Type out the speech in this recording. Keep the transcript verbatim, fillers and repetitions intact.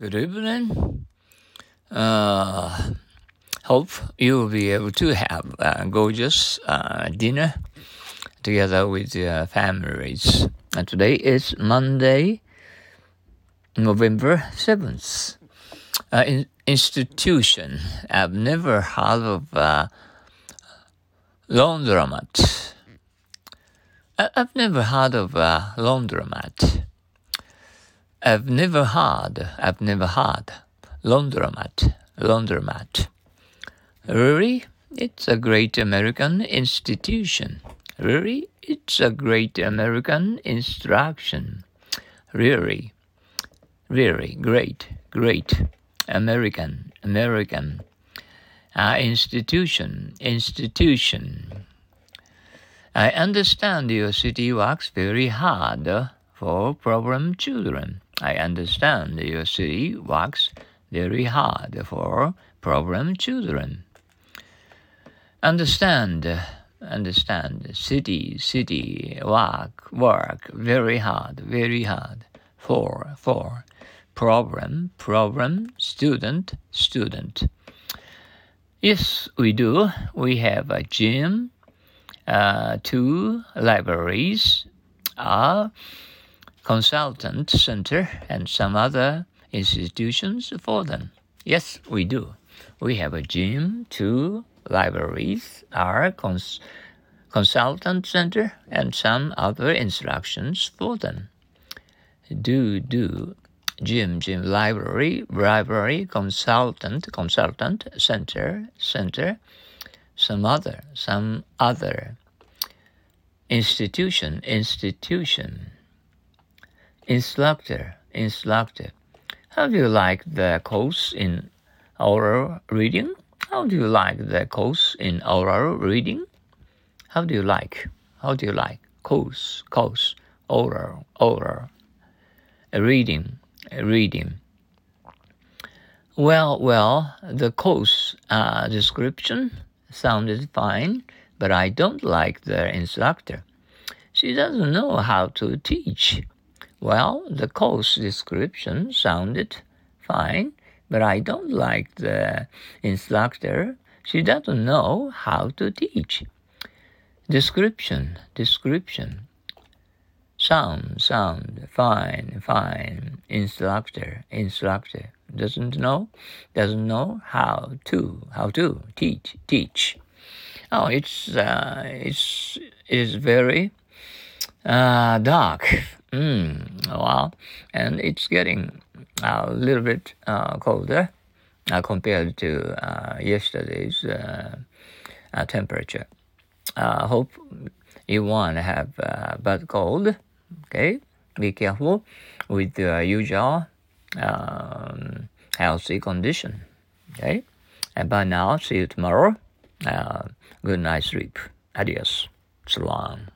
Good evening. Uh, hope you will be able to have a gorgeous uh, dinner together with your families. And today is Monday, November seventh. Uh, in, institution. I've never heard of uh, laundromat. I, I've never heard of uh, laundromat. I've never heard, I've never heard laundromat, laundromat. Really? It's a great American institution. Really? It's a great American instruction. Really? Really? Great, great American, American uh, institution, institution. I understand your city works very hard for problem children. I understand your city works very hard for problem children. Understand, understand, city, city, work, work, very hard, very hard, for, for, problem, problem, student, student. Yes, we do. We have a gym, uh, two libraries, a consultant center, and some other institutions for them. Yes, we do. We have a gym, two libraries, our cons- consultant center, and some other instructions for them. Do, do, gym, gym, library, library, consultant, consultant, center, center, some other, some other, institution, institution, instructor, instructor. How do you like the course in oral reading? How do you like the course in oral reading? How do you like? How do you like? Course, course, oral, oral. Reading, reading. Well, well, the course uh, description sounded fine, but I don't like the instructor. She doesn't know how to teach. Well, the course description sounded fine, but I don't like the instructor. She doesn't know how to teach. Description, description. Sound, sound, fine, fine. Instructor, instructor. Doesn't know, doesn't know how to, how to teach, teach. Oh, it's, uh, it's, it's very uh, dark. Mm, wow. And it's getting a little bit uh, colder uh, compared to uh, yesterday's uh, uh, temperature. I uh, hope you won't have uh, bad cold. Okay, be careful with the usual um, healthy condition. Okay, and bye now. See you tomorrow. Uh, good night sleep. Adios. Salam.